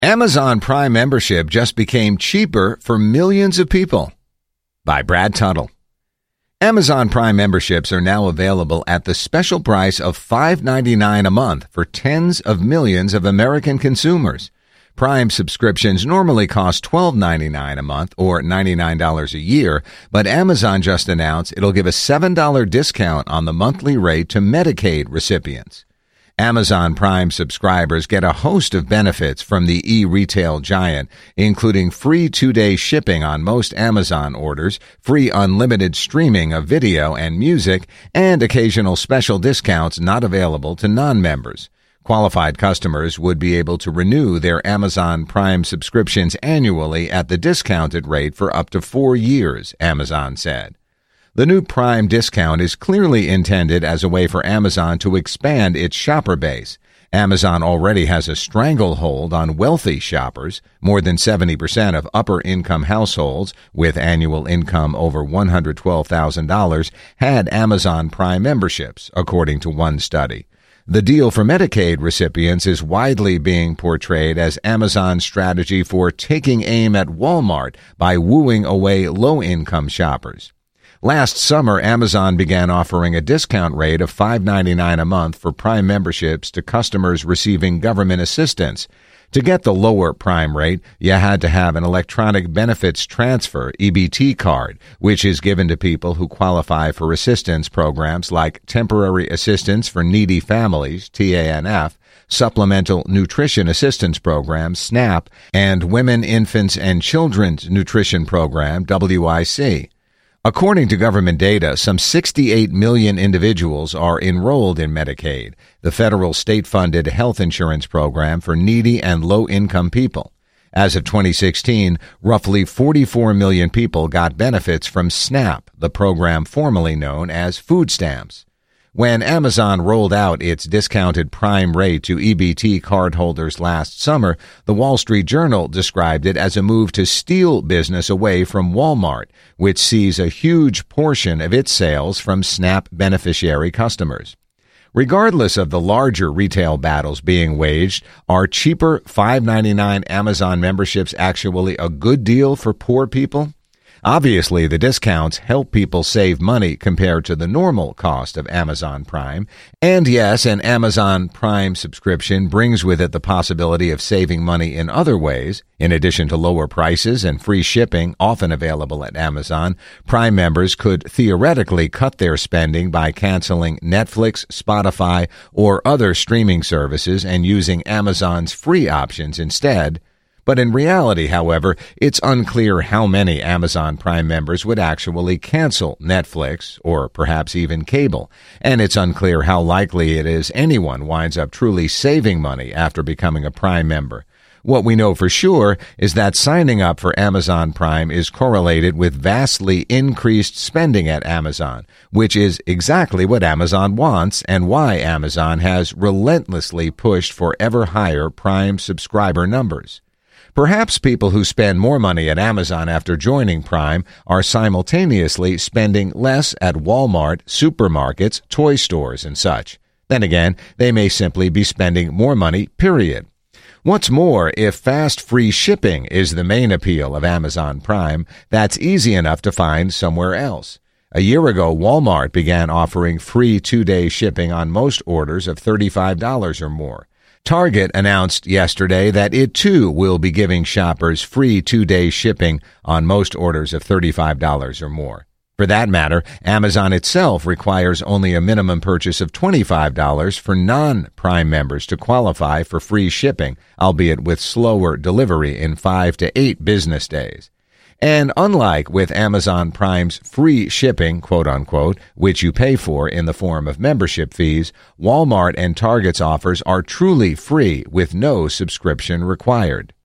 Amazon Prime membership just became cheaper for millions of people. By Brad Tuttle. Amazon Prime memberships are now available at the special price of $5.99 a month for tens of millions of American consumers. Prime subscriptions normally cost $12.99 a month or $99 a year, but Amazon just announced it'll give a $7 discount on the monthly rate to Medicaid recipients. Amazon Prime subscribers get a host of benefits from the e-retail giant, including free 2-day shipping on most Amazon orders, free unlimited streaming of video and music, and occasional special discounts not available to non-members. Qualified customers would be able to renew their Amazon Prime subscriptions annually at the discounted rate for up to 4 years, Amazon said. The new Prime discount is clearly intended as a way for Amazon to expand its shopper base. Amazon already has a stranglehold on wealthy shoppers. More than 70% of upper-income households with annual income over $112,000 had Amazon Prime memberships, according to one study. The deal for Medicaid recipients is widely being portrayed as Amazon's strategy for taking aim at Walmart by wooing away low-income shoppers. Last summer, Amazon began offering a discount rate of $5.99 a month for Prime memberships to customers receiving government assistance. To get the lower Prime rate, you had to have an electronic benefits transfer, EBT card, which is given to people who qualify for assistance programs like Temporary Assistance for Needy Families, TANF, Supplemental Nutrition Assistance Program, SNAP, and Women, Infants, and Children's Nutrition Program, WIC. According to government data, some 68 million individuals are enrolled in Medicaid, the federal state-funded health insurance program for needy and low-income people. As of 2016, roughly 44 million people got benefits from SNAP, the program formerly known as food stamps. When Amazon rolled out its discounted Prime rate to EBT cardholders last summer, the Wall Street Journal described it as a move to steal business away from Walmart, which sees a huge portion of its sales from SNAP beneficiary customers. Regardless of the larger retail battles being waged, are cheaper $5.99 Amazon memberships actually a good deal for poor people? Obviously, the discounts help people save money compared to the normal cost of Amazon Prime. And yes, an Amazon Prime subscription brings with it the possibility of saving money in other ways. In addition to lower prices and free shipping often available at Amazon, Prime members could theoretically cut their spending by canceling Netflix, Spotify, or other streaming services and using Amazon's free options instead. But in reality, however, it's unclear how many Amazon Prime members would actually cancel Netflix or perhaps even cable, and it's unclear how likely it is anyone winds up truly saving money after becoming a Prime member. What we know for sure is that signing up for Amazon Prime is correlated with vastly increased spending at Amazon, which is exactly what Amazon wants and why Amazon has relentlessly pushed for ever higher Prime subscriber numbers. Perhaps people who spend more money at Amazon after joining Prime are simultaneously spending less at Walmart, supermarkets, toy stores, and such. Then again, they may simply be spending more money, period. What's more, if fast free shipping is the main appeal of Amazon Prime, that's easy enough to find somewhere else. A year ago, Walmart began offering free 2-day shipping on most orders of $35 or more. Target announced yesterday that it too will be giving shoppers free 2-day shipping on most orders of $35 or more. For that matter, Amazon itself requires only a minimum purchase of $25 for non-Prime members to qualify for free shipping, albeit with slower delivery in 5 to 8 business days. And unlike with Amazon Prime's free shipping, quote-unquote, which you pay for in the form of membership fees, Walmart and Target's offers are truly free with no subscription required.